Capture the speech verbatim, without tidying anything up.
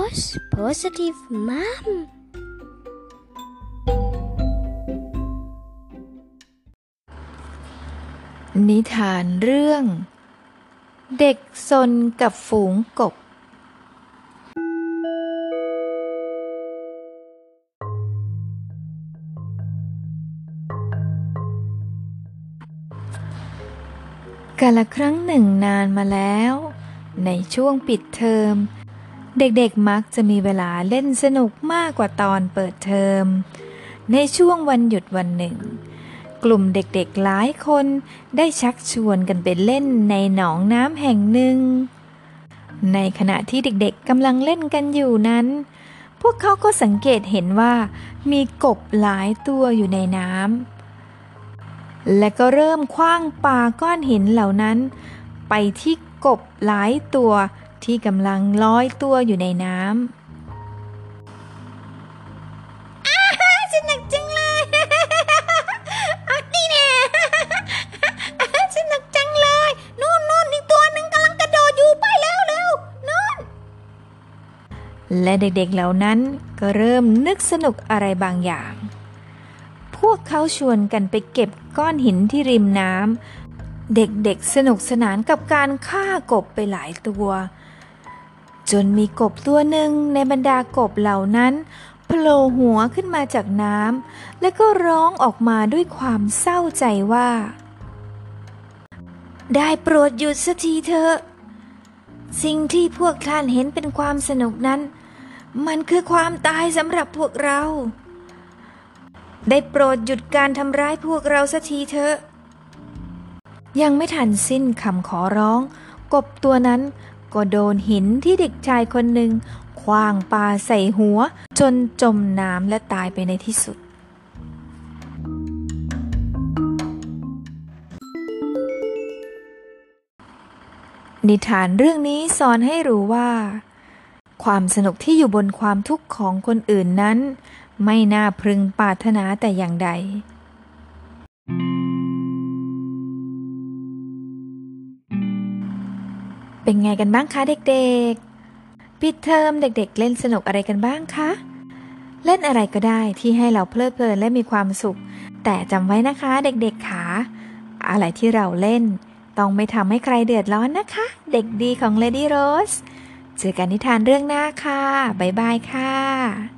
Rose Positive Mom นิทานเรื่องเด็กซนกับฝูงกบกาลครั้งหนึ่งนานมาแล้วในช่วงปิดเทอมเด็กๆมักจะมีเวลาเล่นสนุกมากกว่าตอนเปิดเทอมในช่วงวันหยุดวันหนึ่งกลุ่มเด็กๆหลายคนได้ชักชวนกันไปเล่นในหนองน้ำแห่งหนึ่งในขณะที่เด็กๆกำลังเล่นกันอยู่นั้นพวกเขาก็สังเกตเห็นว่ามีกบหลายตัวอยู่ในน้ำและก็เริ่มขว้างปาก้อนหินเหล่านั้นไปที่กบหลายตัวที่กำลังลอยตัวอยู่ในน้ำสนุกจังเลยเอาดีแน่สนุกจังเลยนู่นนู่นอีกตัวหนึ่งกำลังกระโดดอยู่ไปแล้วเร็วนู่นและเด็กๆเหล่านั้นก็เริ่มนึกสนุกอะไรบางอย่างพวกเขาชวนกันไปเก็บก้อนหินที่ริมน้ำเด็กๆสนุกสนานกับการฆ่ากบไปหลายตัวจนมีกบตัวหนึ่งในบรรดากบเหล่านั้นโผล่หัวขึ้นมาจากน้ำและก็ร้องออกมาด้วยความเศร้าใจว่าได้โปรดหยุดสักทีเถอะสิ่งที่พวกท่านเห็นเป็นความสนุกนั้นมันคือความตายสำหรับพวกเราได้โปรดหยุดการทำร้ายพวกเราสักทีเถอะยังไม่ทันสิ้นคำขอร้องกบตัวนั้นก็โดนหินที่เด็กชายคนหนึ่งขว้างปาใส่หัวจนจมน้ำและตายไปในที่สุดนิทานเรื่องนี้สอนให้รู้ว่าความสนุกที่อยู่บนความทุกข์ของคนอื่นนั้นไม่น่าพึงปรารถนาแต่อย่างใดเป็นไงกันบ้างคะเด็กๆปิดเทอมเด็กๆเล่นสนุกอะไรกันบ้างคะเล่นอะไรก็ได้ที่ให้เราเพลิดเพลินและมีความสุขแต่จำไว้นะคะเด็กๆค่ะอะไรที่เราเล่นต้องไม่ทำให้ใครเดือดร้อนนะคะเด็กดีของ Lady Rose เจอกันนิทานเรื่องหน้าค่ะบ๊ายบายค่ะ